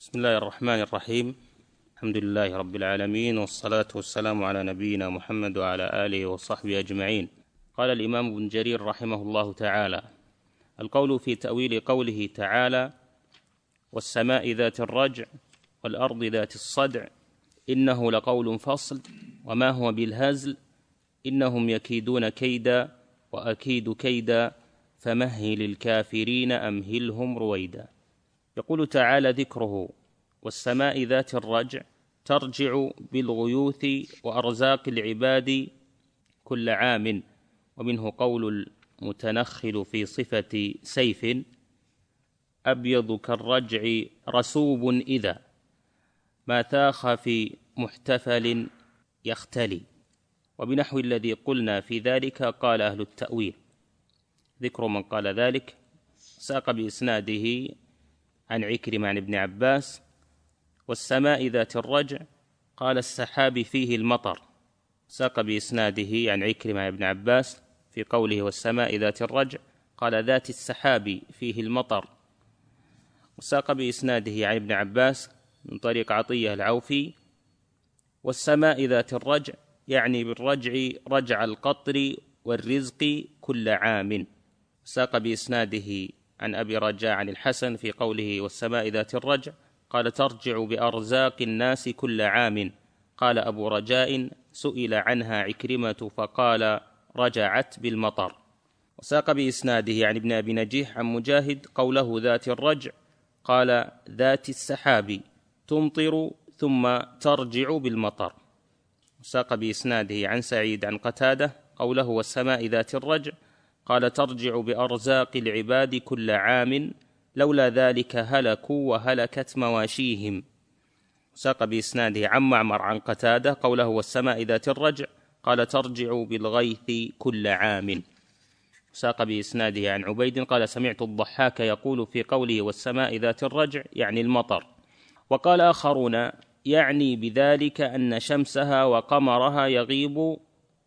بسم الله الرحمن الرحيم. الحمد لله رب العالمين، والصلاة والسلام على نبينا محمد وعلى آله وصحبه أجمعين. قال الإمام ابن جرير رحمه الله تعالى: القول في تأويل قوله تعالى: والسماء ذات الرجع والأرض ذات الصدع إنه لقول فصل وما هو بالهزل إنهم يكيدون كيدا وأكيد كيدا فمهل الكافرين أمهلهم رويدا. يقول تعالى ذكره: والسماء ذات الرجع ترجع بالغيوث وأرزاق العباد كل عام. ومنه قول المتنخل في صفة سيف: أبيض كالرجع رسوب إذا ما ثاخ في محتفل يختلي. وبنحو الذي قلنا في ذلك قال أهل التأويل. ذكر من قال ذلك ساق بإسناده عن عكرمة عن ابن عباس: والسماء ذات الرجع قال السحاب فيه المطر. ساق بإسناده عن عكرمة عن ابن عباس في قوله والسماء ذات الرجع قال ذات السحاب فيه المطر. وساق بإسناده عن ابن عباس من طريق عطية العوفي: والسماء ذات الرجع يعني بالرجع رجع القطر والرزق كل عام. ساق بإسناده عن أبي رجاء عن الحسن في قوله والسماء ذات الرجع قال ترجع بأرزاق الناس كل عام. قال أبو رجاء: سئل عنها عكرمة فقال رجعت بالمطر. وساق بإسناده عن ابن أبي نجيح عن مجاهد قوله ذات الرجع قال ذات السحاب تمطر ثم ترجع بالمطر. وساق بإسناده عن سعيد عن قتادة قوله والسماء ذات الرجع قال ترجع بأرزاق العباد كل عام لولا ذلك هلكوا وهلكت مواشيهم. ساق بإسناده عن معمر عن قتادة قوله والسماء ذات الرجع قال ترجع بالغيث كل عام. ساق بإسناده عن عبيد قال سمعت الضحاك يقول في قوله والسماء ذات الرجع يعني المطر. وقال آخرون يعني بذلك أن شمسها وقمرها يغيب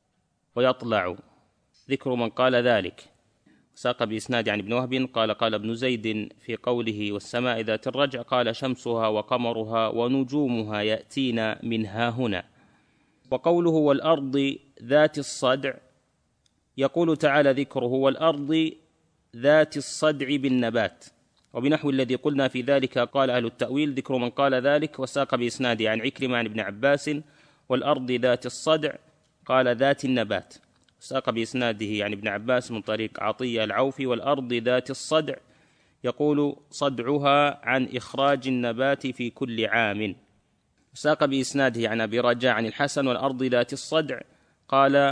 ويطلع. ذكر من قال ذلك. ساق بإسناد عن ابن وهب قال ابن زيد في قوله والسماء ذات الرجع قال شمسها وقمرها ونجومها يأتين منها هنا. وقوله والأرض ذات الصدع يقول تعالى ذكره والأرض ذات الصدع بالنبات. وبنحو الذي قلنا في ذلك قال أهل التأويل. ذكر من قال ذلك. وساق بإسناد عن عكرمة عن ابن عباس والأرض ذات الصدع قال ذات النبات. ساق بإسناده عن ابن عباس من طريق عطية العوفي والأرض ذات الصدع يقول صدعها عن إخراج النبات في كل عام. ساق بإسناده عن أبي رجاء عن الحسن والأرض ذات الصدع قال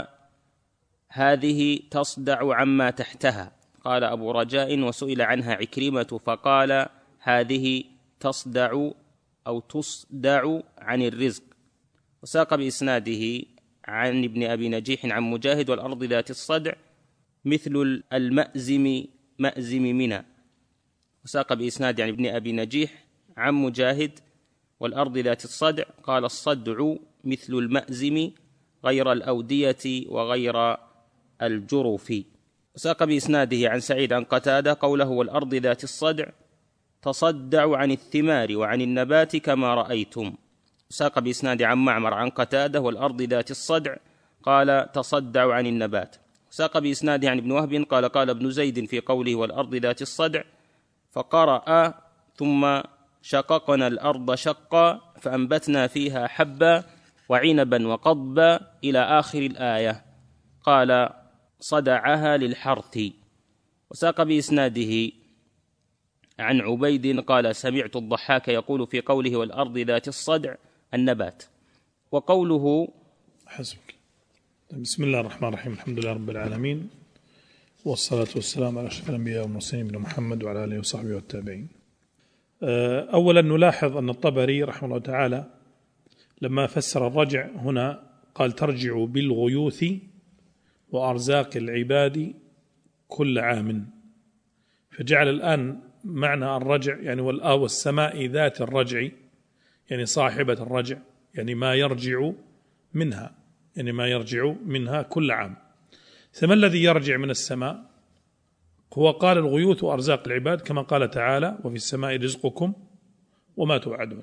هذه تصدع عما تحتها. قال أبو رجاء وسئل عنها عكرمة فقال هذه تصدع أو تصدع عن الرزق. وساق بإسناده عن ابن أبي نجيح عن مجاهد والأرض ذات الصدع مثل المأزم مأزم منى. وساق بإسناد عن ابن أبي نجيح عن مجاهد والأرض ذات الصدع قال الصدع مثل المأزم غير الأودية وغير الجرف. وساق بإسناده عن سعيد عن قتادة قوله والأرض ذات الصدع تصدع عن الثمار وعن النبات كما رأيتم. ساق بإسناد عن معمر عن قتادة والأرض ذات الصدع قال تصدع عن النبات. ساق بإسناده عن ابن وهب قال ابن زيد في قوله والأرض ذات الصدع فقرأ ثم شققنا الأرض شقا فأنبتنا فيها حبا وعنبا وقضبا إلى آخر الآية قال صدعها للحرث. وساق بإسناده عن عبيد قال سمعت الضحاك يقول في قوله والأرض ذات الصدع النبات. وقوله حسبك. بسم الله الرحمن الرحيم. الحمد لله رب العالمين، والصلاة والسلام على أشرف الأنبياء والمرسلين بن محمد وعلى آله وصحبه والتابعين. أولا نلاحظ أن الطبري رحمه الله تعالى لما فسر الرجع هنا قال ترجع بالغيوث وأرزاق العباد كل عام، فجعل الآن معنى الرجع يعني والسماء ذات الرجع يعني صاحبة الرجع يعني ما يرجع منها، يعني ما يرجع منها كل عام. فما الذي يرجع من السماء؟ هو قال الغيوث وأرزاق العباد كما قال تعالى وفي السماء رزقكم وما توعدون.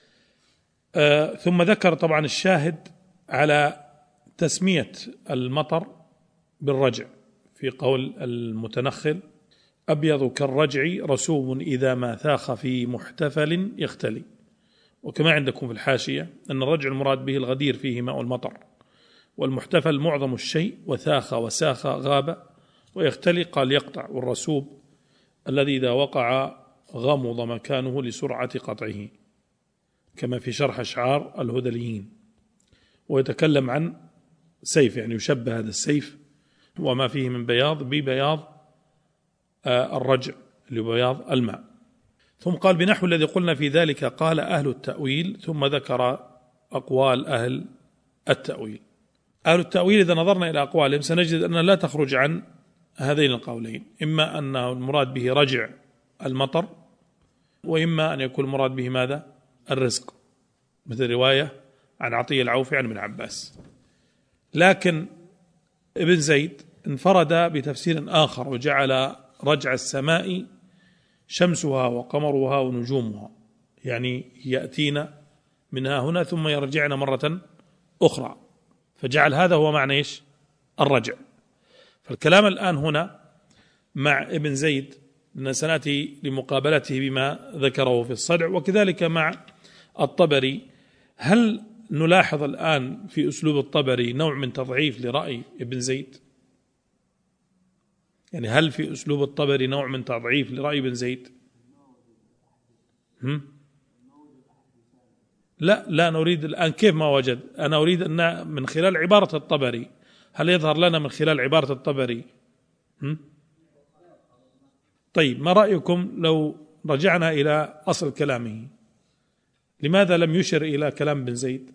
ثم ذكر طبعا الشاهد على تسمية المطر بالرجع في قول المتنخل: أبيض كالرجع رسوم إذا ما ثاخ في محتفل يختلي. وكما عندكم في الحاشية أن الرجع المراد به الغدير فيه ماء المطر، والمحتفل معظم الشيء، وثاخ وساخ غاب، ويختلي قال يقطع، والرسوب الذي إذا وقع غمض مكانه لسرعة قطعه، كما في شرح أشعار الهذليين. ويتكلم عن سيف، يعني يشبه هذا السيف وما فيه من بياض ببياض الرجع اللي هو بياض الماء. ثم قال: بنحو الذي قلنا في ذلك قال أهل التأويل، ثم ذكر أقوال أهل التأويل. أهل التأويل إذا نظرنا إلى أقوالهم سنجد أنها لا تخرج عن هذين القولين، إما أنه المراد به رجع المطر، وإما أن يكون المراد به ماذا؟ الرزق، مثل رواية عن عطية العوفي عن ابن عباس. لكن ابن زيد انفرد بتفسير آخر، وجعل رجع السماء شمسها وقمرها ونجومها، يعني يأتينا منها هنا ثم يرجعن مرة أخرى، فجعل هذا هو معنى إيش؟ الرجع. فالكلام الآن هنا مع ابن زيد سنأتي لمقابلته بما ذكره في الصدع، وكذلك مع الطبري. هل نلاحظ الآن في أسلوب الطبري نوع من تضعيف لرأي ابن زيد؟ يعني هل في أسلوب الطبري نوع من تضعيف لرأي ابن زيد؟ لا نريد الآن كيف ما وجد، أنا أريد أن من خلال عبارة الطبري، هل يظهر لنا من خلال عبارة الطبري؟ طيب، ما رأيكم لو رجعنا إلى أصل كلامه؟ لماذا لم يشر إلى كلام ابن زيد؟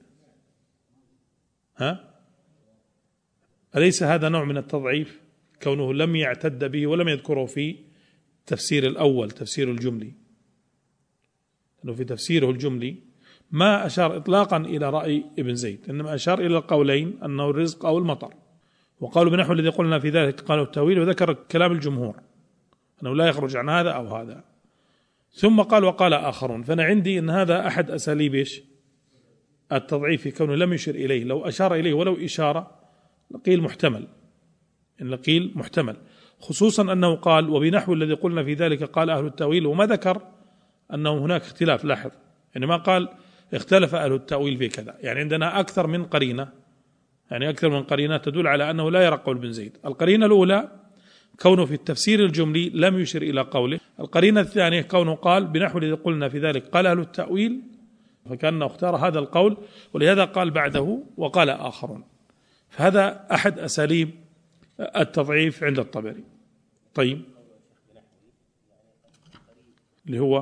أليس هذا نوع من التضعيف، كونه لم يعتد به ولم يذكره في تفسير الأول، تفسير الجملي؟ لأنه في تفسيره الجملي ما أشار إطلاقا إلى رأي ابن زيد، إنما أشار إلى القولين أنه الرزق أو المطر، وقالوا بنحو الذي قلنا في ذلك قالوا التأويل، وذكر كلام الجمهور أنه لا يخرج عن هذا أو هذا. ثم قال: وقال آخرون. فأنا عندي أن هذا أحد أساليب التضعيف، في كونه لم يشر إليه. لو أشار إليه ولو إشارة لقيل محتمل، إن لقيل محتمل، خصوصا أنه قال: وبنحو الذي قلنا في ذلك قال أهل التأويل، وما ذكر أنه هناك اختلاف. لاحظ، يعني ما قال اختلف أهل التأويل في كذا، يعني عندنا أكثر من قرينة، يعني أكثر من قرينة تدل على أنه لا يرى قول ابن زيد. القرينة الأولى كونه في التفسير الجملي لم يشر إلى قوله. القرينة الثانية كونه قال بنحو الذي قلنا في ذلك قال أهل التأويل، فكأنه اختار هذا القول، ولهذا قال بعده وقال آخرون. فهذا أحد أساليب التضعيف عند الطبري. طيب، اللي هو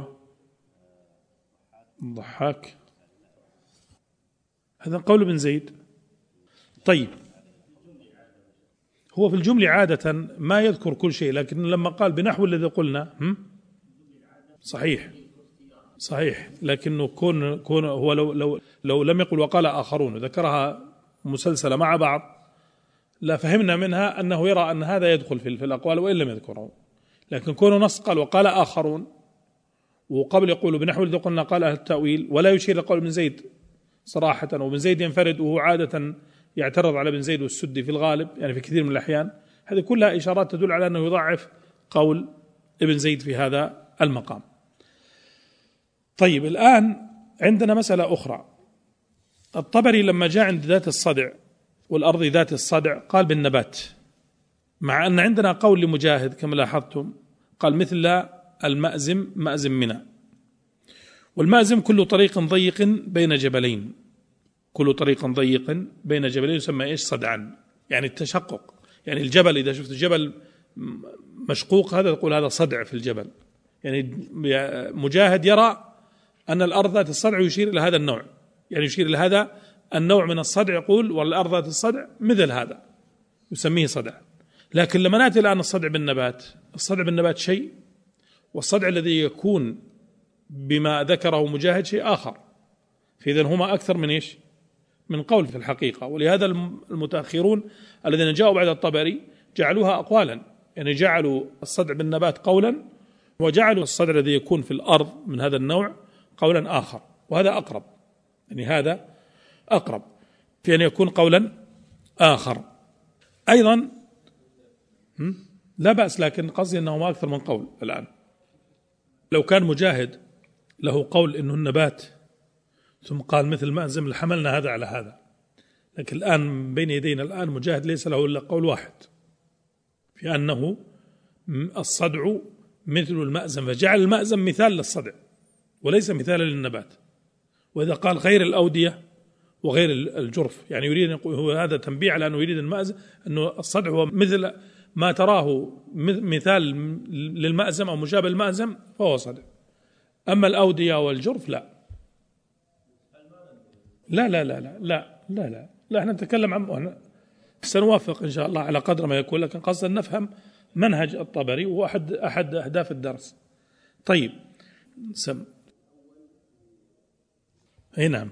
الضحاك، هذا قول ابن زيد. طيب، هو في الجملة عادة ما يذكر كل شيء، لكن لما قال بنحو الذي قلنا صحيح، لكنه كون هو لو لم يقل وقال آخرون وذكرها مسلسلة مع بعض لا فهمنا منها أنه يرى أن هذا يدخل في الأقوال وإن لم يذكره. لكن كونه نص قال وقال آخرون، وقبل يقول بنحو الذي قلنا قال أهل التأويل، ولا يشير لقول ابن زيد صراحة، وابن زيد ينفرد، وهو عادة يعترض على ابن زيد والسدي في الغالب، يعني في كثير من الأحيان. هذه كلها إشارات تدل على أنه يضعف قول ابن زيد في هذا المقام. طيب، الآن عندنا مسألة أخرى. الطبري لما جاء عند ذات الصدع والأرض ذات الصدع قال بالنبات، مع أن عندنا قول لمجاهد كما لاحظتم قال مثل المأزم، مأزم منى. والمأزم كل طريق ضيق بين جبلين، كل طريق ضيق بين جبلين يسمى إيش؟ صدعا، يعني التشقق. يعني الجبل إذا شفت الجبل مشقوق هذا تقول هذا صدع في الجبل. يعني مجاهد يرى أن الأرض ذات الصدع يشير إلى هذا النوع، يعني يشير إلى هذا النوع من الصدع، يقول والأرض ذات الصدع مثل هذا يسميه صدع. لكن لما نأتي الآن الصدع بالنبات، الصدع بالنبات شيء، والصدع الذي يكون بما ذكره مجاهد شيء آخر. فإذن هما أكثر من إيش؟ من قول في الحقيقة. ولهذا المتأخرون الذين جاءوا بعد الطبري جعلوها أقوالا، يعني جعلوا الصدع بالنبات قولا، وجعلوا الصدع الذي يكون في الأرض من هذا النوع قولا آخر، وهذا أقرب، يعني هذا أقرب في أن يكون قولا آخر. أيضا لا بأس، لكن قصدي أنه ما أكثر من قول. الآن لو كان مجاهد له قول إنه النبات ثم قال مثل مأزم لحملنا هذا على هذا، لكن الآن بين يدينا الآن مجاهد ليس له إلا قول واحد في أنه الصدع مثل المأزم، فجعل المأزم مثال للصدع وليس مثالا للنبات. وإذا قال غير الأودية وغير الجرف، يعني يريد أن يقول هو هذا تنبيه على أنه يريد المأزم، أنه الصدع هو مثل ما تراه مثال للمأزم أو مشابه المأزم فهو صدع. أما الأودية والجرف لا لا لا لا لا لا لا لا, لا احنا نتكلم عن سنوافق إن شاء الله على قدر ما يكون، لكن قصدا نفهم منهج الطبري وهو أحد أهداف الدرس. طيب سم أي نعم.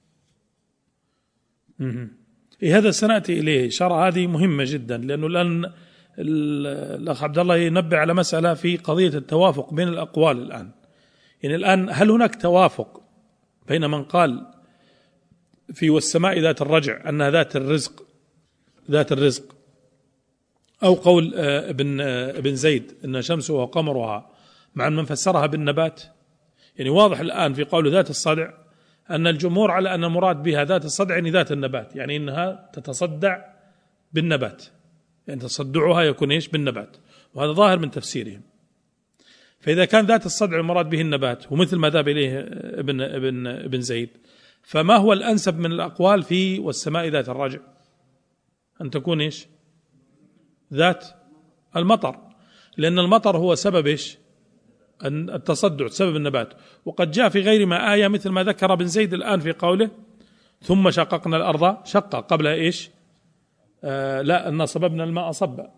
هذا سنأتي إليه شرع، هذه مهمة جدا، لأنه الآن الأخ عبد الله ينبه على مسألة في قضية التوافق بين الأقوال الآن. يعني الآن هل هناك توافق بين من قال في والسماء ذات الرجع أنها ذات الرزق، أو قول ابن زيد أن شمسها وقمرها، مع من فسرها بالنبات؟ يعني واضح الآن في قول ذات الصدع أن الجمهور على أن المراد بها ذات الصدع يعني ذات النبات، يعني إنها تتصدع بالنبات، يعني تصدعها يكون إيش؟ بالنبات، وهذا ظاهر من تفسيرهم. فإذا كان ذات الصدع المراد به النبات ومثل ما ذهب إليه ابن زيد، فما هو الأنسب من الأقوال في والسماء ذات الرجع؟ أن تكون إيش؟ ذات المطر، لأن المطر هو سبب إيش؟ التصدع، سبب النبات. وقد جاء في غير ما آية مثل ما ذكر ابن زيد الآن في قوله ثم شققنا الأرض شقا، قبل إيش؟ لا، أن صببنا الماء صبا.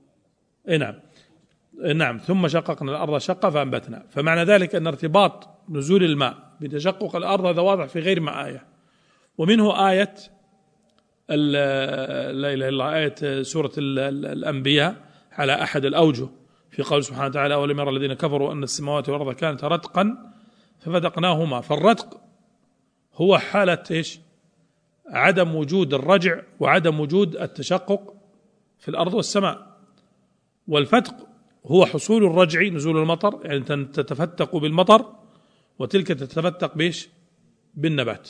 نعم ثم شققنا الأرض شقا فأنبتنا. فمعنى ذلك أن ارتباط نزول الماء بتشقق الأرض هذا واضح في غير ما آية. ومنه آية لا إله إلا الله، آية سورة الأنبياء على أحد الأوجه في قول سبحانه وتعالى أولم يرى الذين كفروا أن السماوات والأرض كانت رتقا ففتقناهما. فالرتق هو حالة إيش؟ عدم وجود الرجع وعدم وجود التشقق في الأرض والسماء. والفتق هو حصول الرجع، نزول المطر، يعني تتفتق بالمطر، وتلك تتفتق بإيش؟ بالنبات.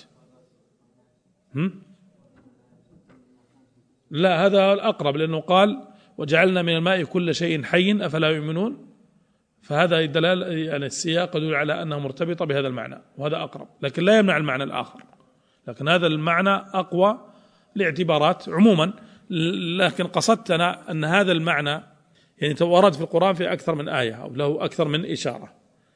لا، هذا الأقرب، لأنه قال وجعلنا من الماء كل شيء حي أفلا يؤمنون، فهذا دلالة، يعني السياق يدل على أنها مرتبطة بهذا المعنى، وهذا أقرب، لكن لا يمنع المعنى الآخر، لكن هذا المعنى أقوى لاعتبارات عموما. لكن قصدتنا أن هذا المعنى يعني ورد في القرآن في أكثر من آية أو له أكثر من إشارة.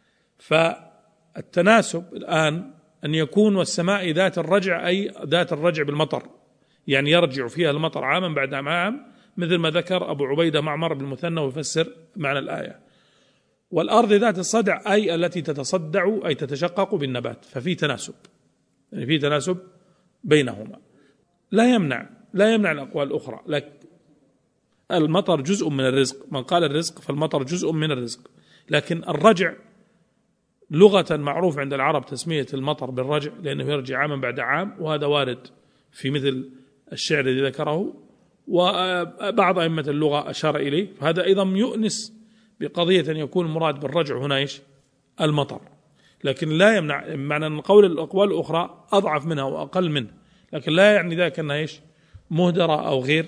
فالتناسب الآن أن يكون والسماء ذات الرجع، أي ذات الرجع بالمطر، يعني يرجع فيها المطر عاما بعد عام، مثل ما ذكر أبو عبيدة معمر بن المثنى ويفسر معنى الآية. والأرض ذات الصدع أي التي تتصدع أي تتشقق بالنبات، ففي تناسب، يعني في تناسب بينهما. لا يمنع الأقوال الأخرى، لكن المطر جزء من الرزق، من قال الرزق فالمطر جزء من الرزق. لكن الرجع لغة معروف عند العرب تسمية المطر بالرجع، لأنه يرجع عاما بعد عام، وهذا وارد في مثل الشعر الذي ذكره، وبعض أئمة اللغة أشار إليه. فهذا أيضا يؤنس بقضية أن يكون المراد بالرجع هنا إيش؟ المطر. لكن لا يمنع، معنى أن قول الأقوال الأخرى أضعف منها وأقل منه، لكن لا يعني ذلك أنها إيش؟ مهدرة أو غير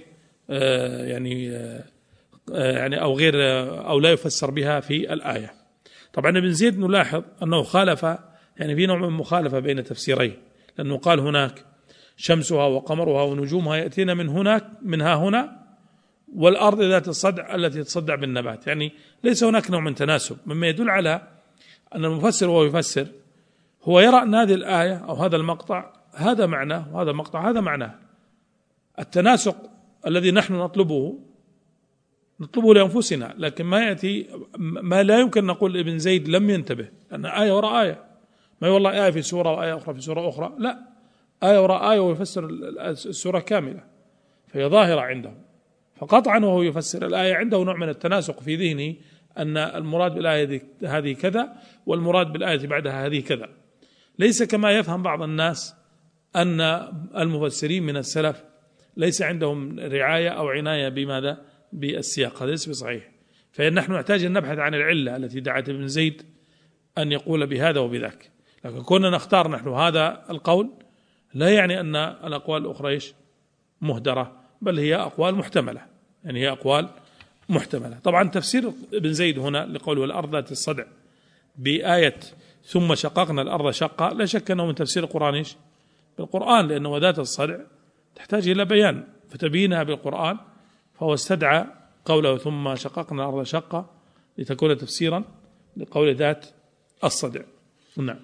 يعني أو غير أو لا يفسر بها في الآية. طبعا ابن زيد نلاحظ أنه خالف، يعني في نوع من مخالفة بين تفسيرين، لأنه قال هناك شمسها وقمرها ونجومها يأتينا من هناك منها هنا، والأرض ذات الصدع التي تصدع بالنبات، يعني ليس هناك نوع من تناسب، مما يدل على أن المفسر وهو يفسر هو يرى أن هذه الآية أو هذا المقطع هذا معناه وهذا المقطع هذا معناه. التناسق الذي نحن نطلبه لأنفسنا، لكن ما يأتي ما لا يمكن نقول ابن زيد لم ينتبه، لأن آية وراء آية، ما والله آية في سورة وآية أخرى في سورة أخرى، لا، آية وراء آية ويفسر السورة كاملة، فهي ظاهرة عنده. فقطعا وهو يفسر الآية عنده نوع من التناسق في ذهنه، أن المراد بالآية هذه كذا والمراد بالآية بعدها هذه كذا. ليس كما يفهم بعض الناس أن المفسرين من السلف ليس عندهم رعاية أو عناية بماذا؟ بالسياق. هذا ليس بصحيح. فنحن نحتاج أن نبحث عن العلة التي دعت ابن زيد أن يقول بهذا وبذاك. لكن كنا نختار نحن هذا القول لا يعني أن الأقوال الأخرى مهدرة، بل هي أقوال محتملة، يعني هي أقوال محتملة. طبعا تفسير ابن زيد هنا لقوله الأرض ذات الصدع بآية ثم شققنا الأرض شقا، لا شك أنه من تفسير القرآن بالقرآن، لأنه ذات الصدع تحتاج إلى بيان، فتبينها بالقرآن، فهو استدعى قوله ثم شققنا الأرض شقا لتكون تفسيرا لقول ذات الصدع. نعم.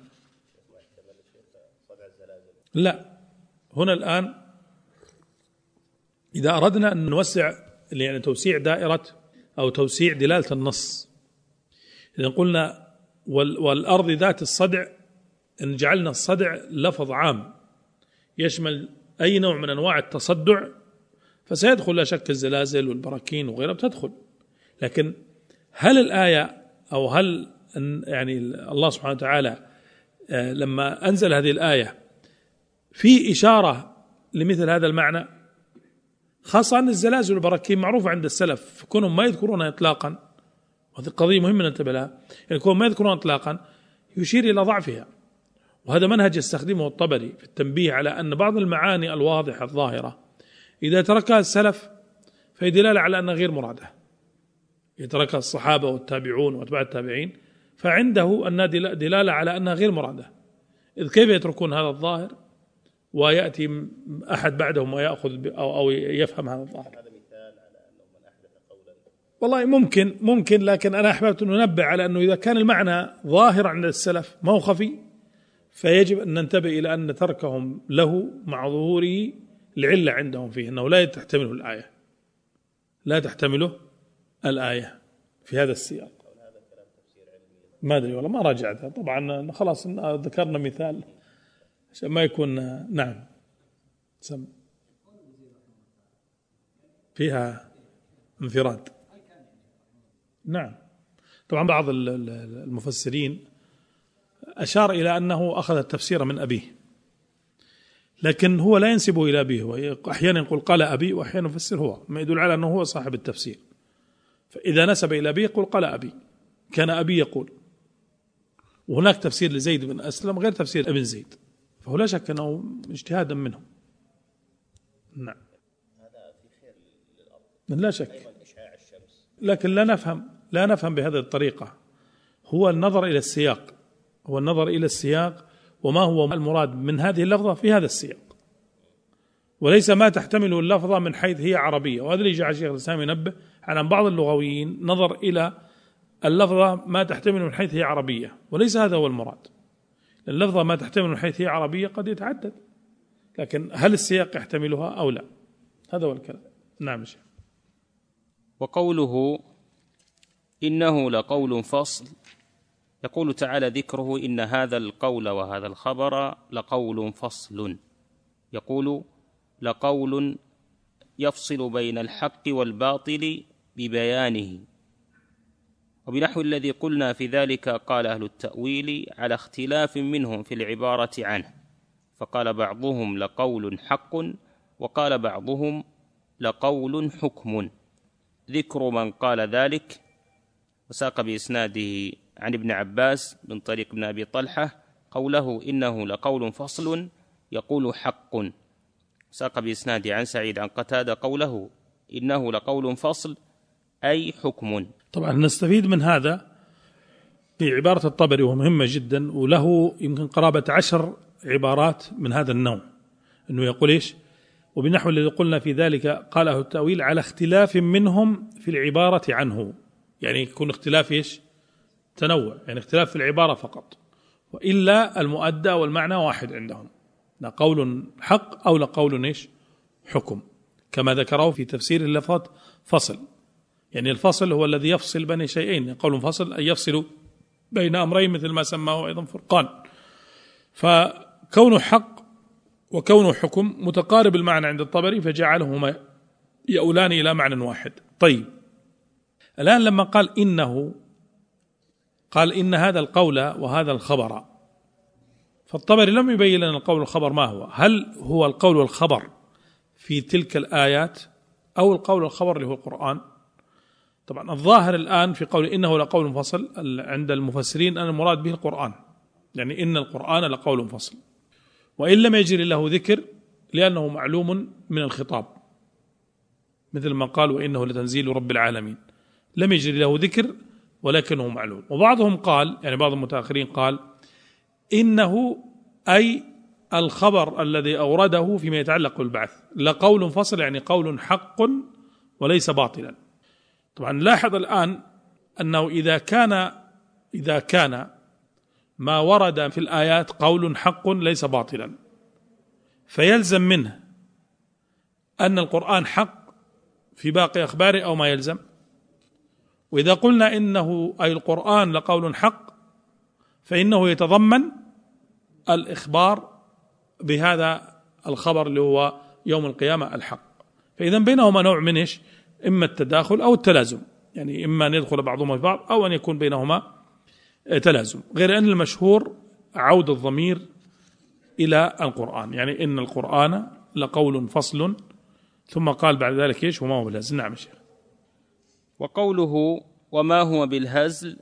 لا، هنا الآن إذا أردنا أن نوسع، يعني توسيع دائرة أو توسيع دلالة النص، إذا قلنا والأرض ذات الصدع، إن جعلنا الصدع لفظ عام يشمل أي نوع من أنواع التصدع، فسيدخل لا شك الزلازل والبراكين وغيرها بتدخل. لكن هل الآية أو هل يعني الله سبحانه وتعالى لما أنزل هذه الآية في إشارة لمثل هذا المعنى؟ خاصة أن الزلازل والبراكين معروفة عند السلف، كونهم ما يذكرونها إطلاقا، وهذه قضية مهمة ننتبه لها، يعني كونهم ما يذكرونها إطلاقا يشير إلى ضعفها. وهذا منهج يستخدمه الطبري في التنبيه على أن بعض المعاني الواضحة الظاهرة إذا تركها السلف فهي دلالة على أنها غير مرادة. إذا تركها الصحابة والتابعون وأتباع التابعين فعنده أن دلالة على أنها غير مرادة. إذ كيف يتركون هذا الظاهر ويأتي أحد بعدهم ويأخذ أو يفهم هذا الظاهر؟ هذا مثال على أنه من أحدث قولا. والله ممكن، لكن أنا أحببت أن ننبه على أنه إذا كان المعنى ظاهر عند السلف ما هو خفي، فيجب أن ننتبه إلى أن تركهم له مع ظهوره العلة عندهم فيه، أنه لا تحتمله الآية، لا تحتمله الآية في هذا السياق. ما أدري والله، ما راجعتها طبعا، خلاص ذكرنا مثال عشان ما يكون. نعم، سم فيها انفراد. نعم، طبعا بعض المفسرين أشار إلى أنه أخذ التفسير من أبيه، لكن هو لا ينسبه إلى أبيه، هو أحيانا يقول قال أبي وأحيانا يفسر هو، ما يدل على أنه هو صاحب التفسير. فإذا نسب إلى أبيه يقول قال أبي، كان أبي يقول. وهناك تفسير لزيد بن أسلم غير تفسير ابن زيد، فهو لا شك أنه اجتهادا منه. نعم، هذا في خير للأرض لا شك، لكن لا نفهم بهذه الطريقة. هو النظر إلى السياق، هو النظر إلى السياق وما هو المراد من هذه اللفظة في هذا السياق، وليس ما تحتمله اللفظة من حيث هي عربية. وهذا اللي جعل الشيخ الإسلام ينبه على أن بعض اللغويين نظر إلى اللفظة ما تحتمل من حيث هي عربية، وليس هذا هو المراد. اللفظة ما تحتمل من حيث هي عربية قد يتعدد، لكن هل السياق يحتملها أو لا؟ هذا هو الكلام. نعم شيخ. وقوله إنه لقول فصل، يقول تعالى ذكره إن هذا القول وهذا الخبر لقول فصل، يقول لقول يفصل بين الحق والباطل ببيانه. وبنحو الذي قلنا في ذلك قال أهل التأويل على اختلاف منهم في العبارة عنه، فقال بعضهم لقول حق وقال بعضهم لقول حكم. ذكر من قال ذلك، وساق بإسناده عن ابن عباس من طريق ابن أبي طلحة قوله إنه لقول فصل يقول حق، ساق بإسناده عن سعيد عن قتادة قوله إنه لقول فصل أي حكم. طبعا نستفيد من هذا في عبارة الطبري ومهمة جدا، وله يمكن قرابة 10 عبارات من هذا النوع، أنه يقول إيش؟ وبنحو الذي قلنا في ذلك قاله التأويل على اختلاف منهم في العبارة عنه، يعني يكون اختلاف إيش؟ تنوع، يعني اختلاف في العبارة فقط، وإلا المؤدى والمعنى واحد عندهم، لا قول حق أو لقول إيش؟ حكم، كما ذكره في تفسير اللفظ فصل. يعني الفصل هو الذي يفصل بين شيئين، قول فصل أي يفصل بين أمرين، مثل ما سماه أيضا فرقان. فكونه حق وكونه حكم متقارب المعنى عند الطبري، فجعلهما يؤولان إلى معنى واحد. طيب، الآن لما قال إنه، قال إن هذا القول وهذا الخبر، فالطبري لم يبين لنا القول والخبر ما هو، هل هو القول والخبر في تلك الآيات أو القول والخبر اللي هو القرآن؟ طبعا الظاهر الآن في قول إنه لقول فصل عند المفسرين أن المراد به القرآن، يعني إن القرآن لقول فصل، وإن لم يجري له ذكر لأنه معلوم من الخطاب، مثل ما قال وإنه لتنزيل رب العالمين، لم يجري له ذكر ولكنه معلوم. وبعضهم قال، يعني بعض المتأخرين قال إنه أي الخبر الذي أورده فيما يتعلق بالبعث لقول فصل، يعني قول حق وليس باطلا. طبعا لاحظ الآن أنه إذا كان ما ورد في الآيات قول حق ليس باطلا، فيلزم منه أن القرآن حق في باقي أخباره أو ما يلزم. وإذا قلنا إنه أي القرآن لقول حق فإنه يتضمن الإخبار بهذا الخبر اللي هو يوم القيامة الحق. فإذا بينهما نوع من إيش؟ إما التداخل أو التلازم، يعني إما أن يدخل بعضهما في بعض أو أن يكون بينهما تلازم، غير أن المشهور عود الضمير إلى القرآن، يعني إن القرآن لقول فصل، ثم قال بعد ذلك إيش؟ وما هو بالهزل. نعم شيخ. وقوله وما هو بالهزل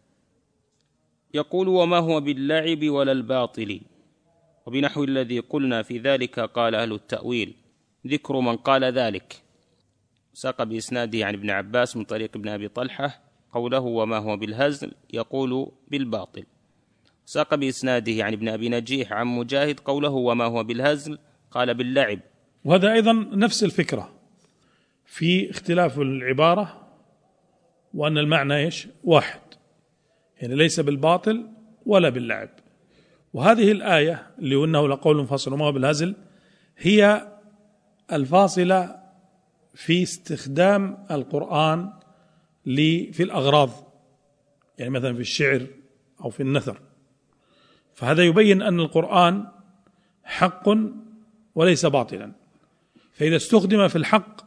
يقول وما هو باللعب ولا الباطل، وبنحو الذي قلنا في ذلك قال أهل التأويل ذكر من قال ذلك. ساق بإسناده عن ابن عباس من طريق ابن أبي طلحة قوله وما هو بالهزل يقول بالباطل. ساق بإسناده عن ابن أبي نجيح عن مجاهد قوله وما هو بالهزل قال باللعب. وهذا أيضا نفس الفكرة في اختلاف العبارة، وأن المعنى إيش؟ واحد، يعني ليس بالباطل ولا باللعب. وهذه الآية اللي أنه لقول فصل وما هو بالهزل هي الفاصلة في استخدام القرآن في الأغراض، يعني مثلا في الشعر أو في النثر. فهذا يبين أن القرآن حق وليس باطلا، فإذا استخدم في الحق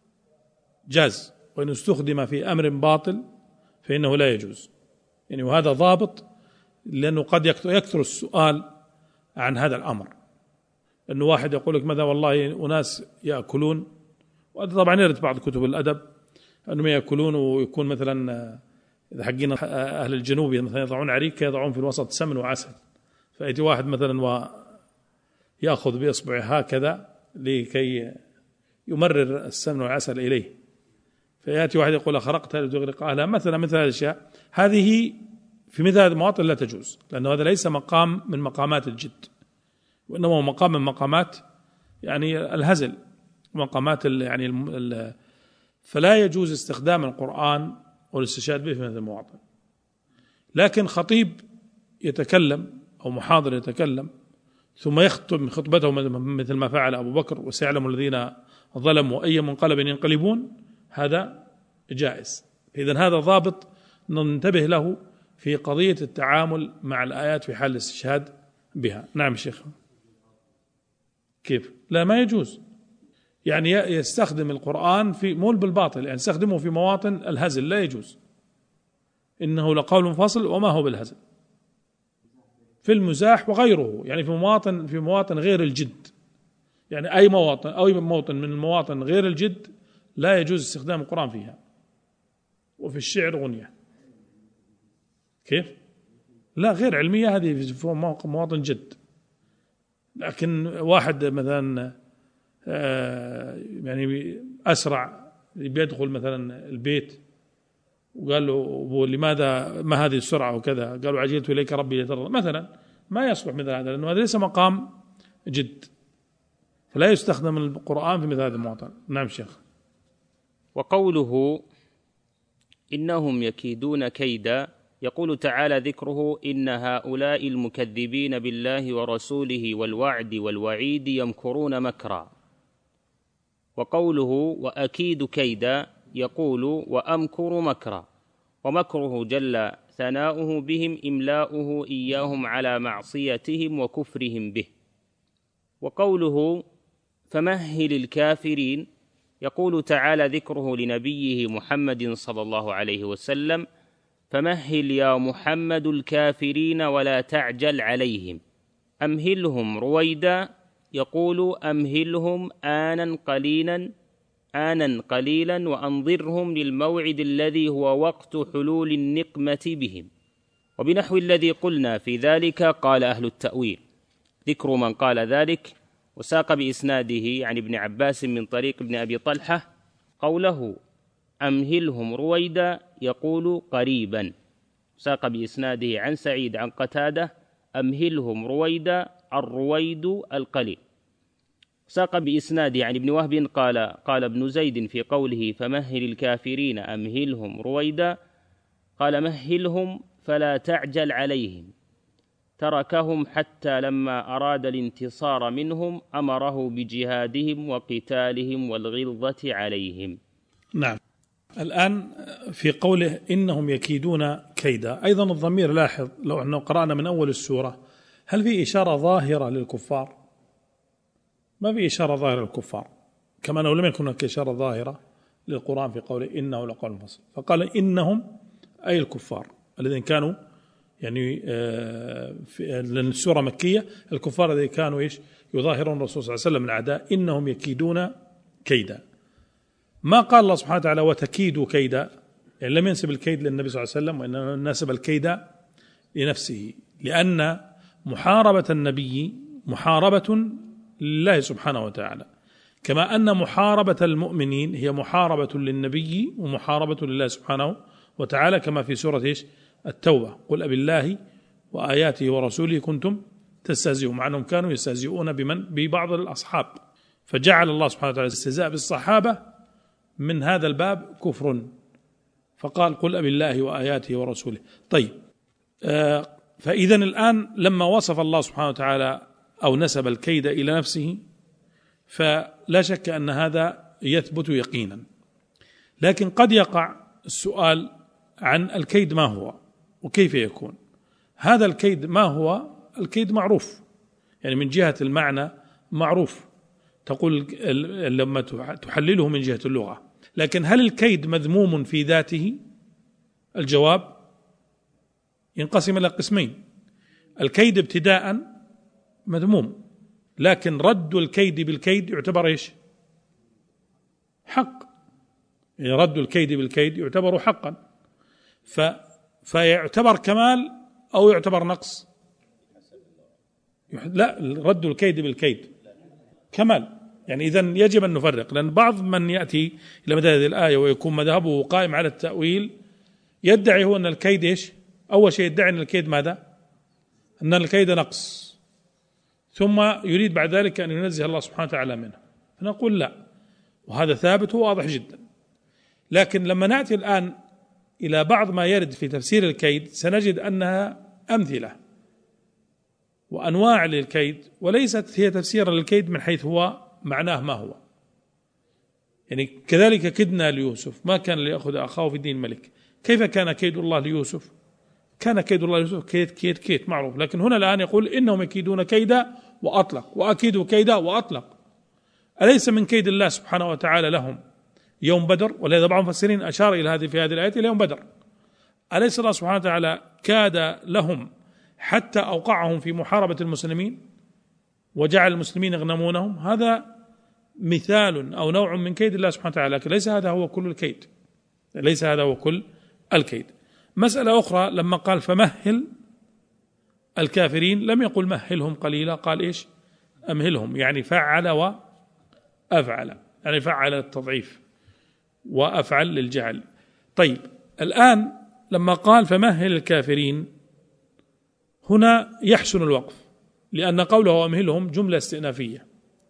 جاز، وإن استخدم في أمر باطل فإنه لا يجوز. يعني وهذا ضابط، لأنه قد يكثر السؤال عن هذا الأمر، أنه واحد يقول لك مثلا والله أناس يأكلون، وهذا طبعا يرد بعض كتب الأدب أنهم يأكلون ويكون مثلا إذا حقين أهل الجنوب مثلا يضعون عريكة يضعون في الوسط سمن وعسل، فيأتي واحد مثلا ويأخذ بإصبعه هكذا لكي يمرر السمن والعسل إليه، فيأتي واحد يقول أخرقتها لتغرق أهلها مثلا، مثل هذه الأشياء. هذه في مثل هذه المواطن لا تجوز، لأنه هذا ليس مقام من مقامات الجد، وإنما هو مقام من مقامات يعني الهزل، مقامات يعني فلا يجوز استخدام القرآن والاستشهاد به في مثل المواطن. لكن خطيب يتكلم أو محاضر يتكلم ثم يختم خطبته مثل ما فعل أبو بكر وسيعلم الذين ظلموا أي منقلب ينقلبون، هذا جائز. إذن هذا ضابط ننتبه له في قضية التعامل مع الآيات في حال الاستشهاد بها. نعم شيخ. كيف؟ لا، ما يجوز، يعني يستخدم القرآن في مول بالباطل، يعني يستخدمه في مواطن الهزل، لا يجوز. إنه لقول فصل وما هو بالهزل، في المزاح وغيره، يعني في مواطن غير الجد، يعني أي موطن من المواطن غير الجد لا يجوز استخدام القرآن فيها. وفي الشعر غنية. كيف؟ لا، غير علمية، هذه في مواطن جد. لكن واحد مثلا يعني أسرع بيدخل مثلا البيت وقال له لماذا ما هذه السرعة وكذا، قالوا عجلت إليك ربي لترضى مثلا، ما يصلح مثل هذا، لأنه هذا ليس مقام جد، فلا يستخدم القرآن في مثل هذا المواطن. نعم شيخ. وقوله إنهم يكيدون كيدا يقول تعالى ذكره إن هؤلاء المكذبين بالله ورسوله والوعد والوعيد يمكرون مكرا. وقوله وأكيد كيدا يقول وأمكر مكرا، ومكره جل ثناؤه بهم إملاؤه إياهم على معصيتهم وكفرهم به. وقوله فمهل الكافرين يقول تعالى ذكره لنبيه محمد صلى الله عليه وسلم فمهل يا محمد الكافرين ولا تعجل عليهم. أمهلهم رويدا يقول أمهلهم آنا قليلا وأنظرهم للموعد الذي هو وقت حلول النقمة بهم. وبنحو الذي قلنا في ذلك قال أهل التأويل. ذكر من قال ذلك، وساق بإسناده عن ابن عباس من طريق ابن أبي طلحة قوله أمهلهم رويدا يقول قريبا، ساق بإسناده عن سعيد عن قتادة أمهلهم رويدا الرويد القليل. ساق بإسناده عن ابن وهب قال ابن زيد في قوله فمهل الكافرين أمهلهم رويدا قال مهلهم فلا تعجل عليهم، تركهم حتى لما أراد الانتصار منهم أمره بجهادهم وقتالهم والغلظة عليهم. نعم. الآن في قوله إنهم يكيدون كيدا، أيضا الضمير لاحظ لو أنه قرأنا من أول السورة هل في إشارة ظاهرة للكفار؟ ما في إشارة ظاهرة للكفار، كما أنه لم يكن هناك إشارة ظاهرة للقرآن في قوله إنه لقول فصل، فقال إنهم أي الكفار الذين كانوا يعني لأن السورة مكية، الكفار الذين كانوا يظاهرون الرسول صلى الله عليه وسلم الأعداء إنهم يكيدون كيدا. ما قال الله سبحانه وتعالى وتكيد كيدا، يعني لم ينسب الكيد للنبي صلى الله عليه وسلم، وإنما نسب الكيد لنفسه، لأن محاربة النبي محاربة لله سبحانه وتعالى، كما أن محاربة المؤمنين هي محاربة للنبي ومحاربة لله سبحانه وتعالى، كما في سورة التوبة قل أبالله وآياته ورسوله كنتم تستهزئون، مع أنهم كانوا يستهزئون ببعض الأصحاب، فجعل الله سبحانه وتعالى الاستهزاء بالصحابة من هذا الباب كفر، فقال قل أبالله وآياته ورسوله. طيب، فإذا الآن لما وصف الله سبحانه وتعالى أو نسب الكيد إلى نفسه فلا شك أن هذا يثبت يقينا، لكن قد يقع السؤال عن الكيد ما هو وكيف يكون. هذا الكيد ما هو؟ الكيد معروف، يعني من جهة المعنى معروف، تقول لما تحلله من جهة اللغة، لكن هل الكيد مذموم في ذاته؟ الجواب ينقسم إلى قسمين. الكيد ابتداء مذموم، لكن رد الكيد بالكيد يعتبر حق، يعني رد الكيد بالكيد يعتبر حقا، فيعتبر كمال أو يعتبر نقص؟ لا، رد الكيد بالكيد كمال. يعني إذن يجب أن نفرق، لأن بعض من يأتي إلى مثل هذه الآية ويكون مذهبه قائم على التأويل يدعي هو أن الكيد أول شيء يدعي أن الكيد ماذا؟ أن الكيد نقص، ثم يريد بعد ذلك أن ينزه الله سبحانه وتعالى منه، فنقول لا، وهذا ثابت وواضح جدا. لكن لما نأتي الآن إلى بعض ما يرد في تفسير الكيد سنجد أنها أمثلة وأنواع للكيد، وليست هي تفسير للكيد من حيث هو معناه ما هو. يعني كذلك كدنا ليوسف ما كان ليأخذ أخاه في دين الملك. كيف كان كيد الله ليوسف؟ كان كيد الله ليوسف كيد معروف، لكن هنا الآن يقول إنهم يكيدون كيدا وأطلق، وأكيد كيدا وأطلق. أليس من كيد الله سبحانه وتعالى لهم يوم بدر؟ ولهذا بعض المفسرين أشار إلى هذه في هذه الآية إلى يوم بدر. أليس الله سبحانه وتعالى كاد لهم حتى أوقعهم في محاربة المسلمين وجعل المسلمين يغنمونهم؟ هذا مثال أو نوع من كيد الله سبحانه وتعالى، لكن ليس هذا هو كل الكيد، ليس هذا هو كل الكيد. مسألة أخرى، لما قال فمهل الكافرين لم يقل مهلهم قليلا، قال أمهلهم، يعني فعل وأفعل، يعني فعل التضعيف وأفعل للجعل. طيب، الآن لما قال فمهل الكافرين هنا يحسن الوقف، لأن قوله أمهلهم جملة استئنافية،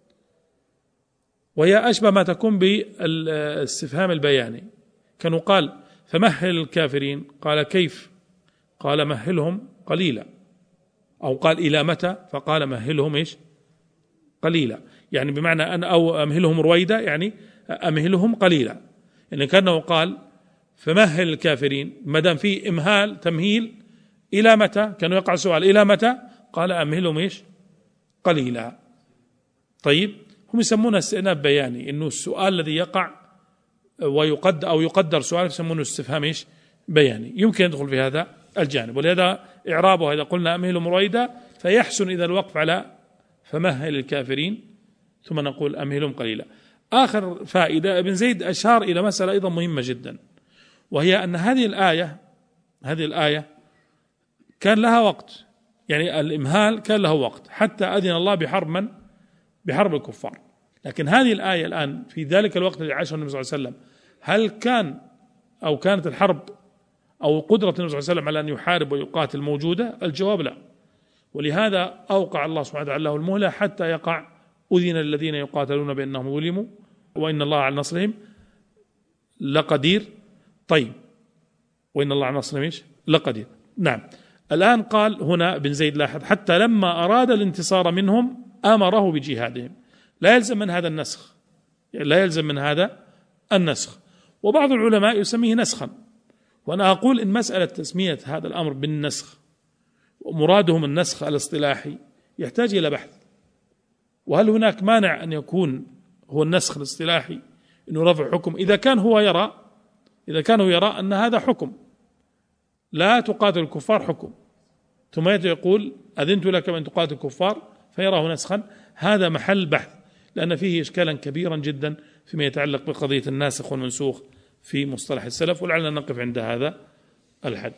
وهي أشبه ما تكون بالاستفهام البياني. كانوا قال فمهل الكافرين، قال كيف؟ قال مهلهم قليلا، أو قال إلى متى؟ فقال مهلهم قليلا، يعني بمعنى أن أو أمهلهم رويدا، يعني أمهلهم قليلا. يعني كأنه قال فمهل الكافرين، ما دام في إمهال تمهيل إلى متى؟ كانوا يقع السؤال إلى متى؟ قال أمهلهم قليلا. طيب، هم يسمونه استئناف بياني، إنه السؤال الذي يقع ويقدر أو يقدر سؤال يسمونه استفهام بياني، يمكن يدخل في هذا الجانب. ولهذا إعرابه إذا قلنا أمهلهم رويدا فيحسن إذا الوقف على فمهل الكافرين ثم نقول أمهلهم قليلا. آخر فائدة، ابن زيد أشار إلى مسألة أيضا مهمة جدا، وهي أن هذه الآية كان لها وقت، يعني الإمهال كان له وقت حتى أذن الله بحرب الكفار. لكن هذه الآية الآن في ذلك الوقت الذي عاشه النبي صلى الله عليه وسلم، هل كان أو كانت الحرب أو قدرة النبي صلى الله عليه وسلم على أن يحارب ويقاتل موجودة؟ الجواب لا. ولهذا أوقع الله سبحانه وتعالى له المهلة حتى يقع أذن الذين يقاتلون بأنهم ظلموا وإن الله على نصرهم لقدير. طيب، وإن الله على نصرهم لقدير. نعم. الآن قال هنا ابن زيد لاحظ حتى لما أراد الانتصار منهم أمره بجهادهم. لا يلزم من هذا النسخ، لا يلزم من هذا النسخ. وبعض العلماء يسميه نسخا، وأنا أقول إن مسألة تسمية هذا الأمر بالنسخ ومرادهم النسخ الاصطلاحي يحتاج إلى بحث. وهل هناك مانع أن يكون هو النسخ الاصطلاحي إنه رفع حكم إذا كان هو يرى أن هذا حكم لا تقاتل الكفار حكم، ثم يقول أذنت لك بأن تقاتل الكفار فيراه نسخا؟ هذا محل بحث، لأن فيه إشكالا كبيرا جدا فيما يتعلق بقضية الناسخ والمنسوخ في مصطلح السلف، ولعلنا نقف عند هذا الحد.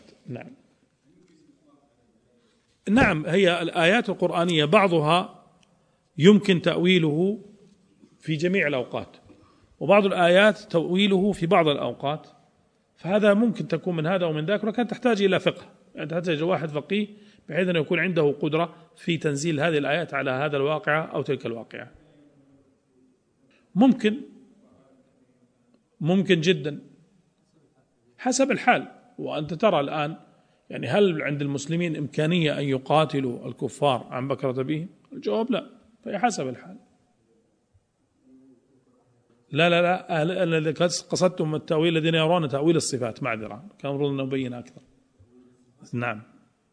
نعم، هي الآيات القرآنية بعضها يمكن تأويله في جميع الأوقات، وبعض الآيات تأويله في بعض الأوقات، فهذا ممكن تكون من هذا ومن ذاك، ولكن تحتاج إلى فقه، يعني تحتاج إلى واحد فقيه بحيث أن يكون عنده قدرة في تنزيل هذه الآيات على هذا الواقعة أو تلك الواقعة. ممكن جدا حسب الحال. وأنت ترى الآن يعني هل عند المسلمين إمكانية أن يقاتلوا الكفار عن بكرة بهم؟ الجواب لا، فهي حسب الحال. لا الذي قصدتم التأويل الذين يرون تأويل الصفات، معذرة، كان المفروض أن نبين أكثر. نعم،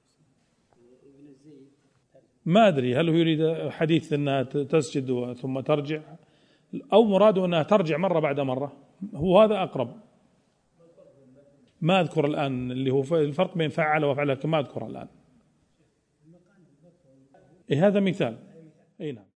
ما أدري هل هو يريد حديث أنها تسجد ثم ترجع، أو مراده أنها ترجع مرة بعد مرة، هو هذا أقرب. ما أذكر الآن اللي هو الفرق بين فعل وفعل، ما أذكر الآن. هذا مثال. أي نعم.